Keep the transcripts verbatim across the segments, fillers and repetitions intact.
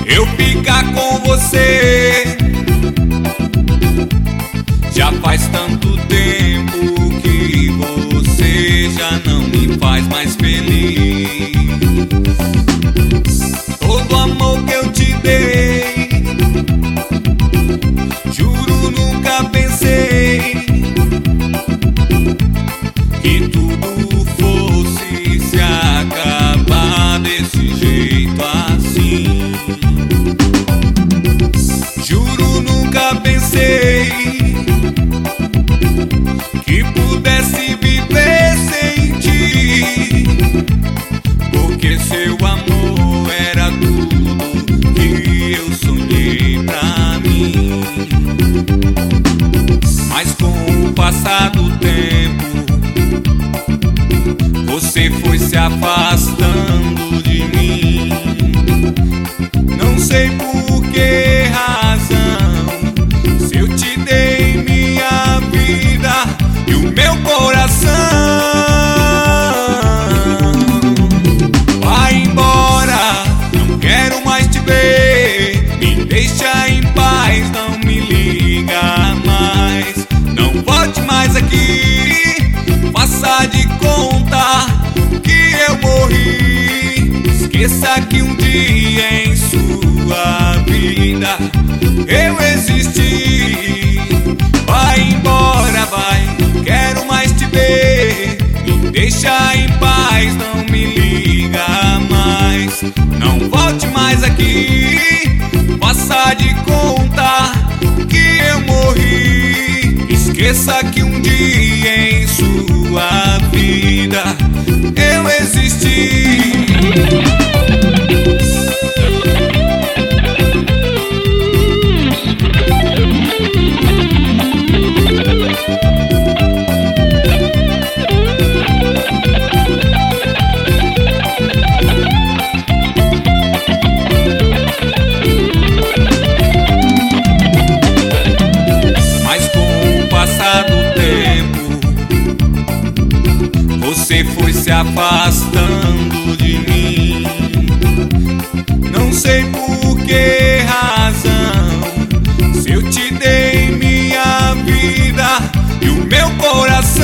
eu ficar com você. Já faz tanto tempo que você já não me faz mais feliz. Todo amor que eu te dei, juro nunca pensei que tudo fosse se acabar desse jeito assim. Juro nunca pensei que pudesse viver sem ti, porque seu amor era tudo que eu sonhei pra mim. Mas com o passar do tempo, você foi se afastando de mim. Não sei por que razão, se eu te dei minha vida e o meu coração. Vai embora, não quero mais te ver. Me deixa em paz, não me liga mais. Não volte mais aqui, faça de conta que eu morri. Esqueça que um dia em sua vida eu existi. Vai embora, vai, não quero mais te ver. Me deixa em paz, não me liga mais. Não volte mais aqui, faça de conta que eu morri. Esqueça que um dia em sua vida eu existi. Você foi se afastando de mim. Não sei por que razão, se eu te dei minha vida e o meu coração.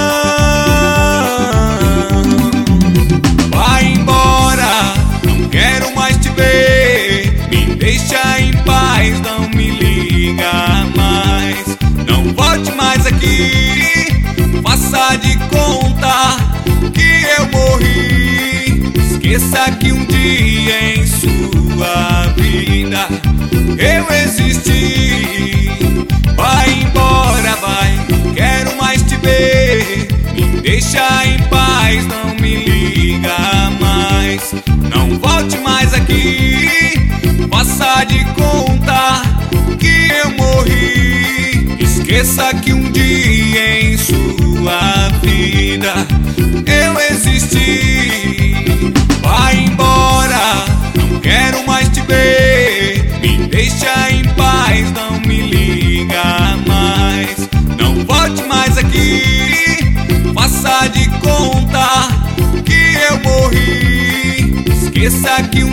Vai embora, não quero mais te ver. Me deixa em paz, não me liga mais. Não volte mais aqui, faça de conta que eu morri. Esqueça que um dia em sua vida eu existi. Vai embora, vai, não quero mais te ver. Me deixa em paz, não me liga mais. Não volte mais aqui, faça de conta que eu morri. Esqueça que um dia em sua vida eu existi. Vai embora, não quero mais te ver. Me deixa em paz, não me liga mais. Não volte mais aqui, faça de conta que eu morri. Esqueça que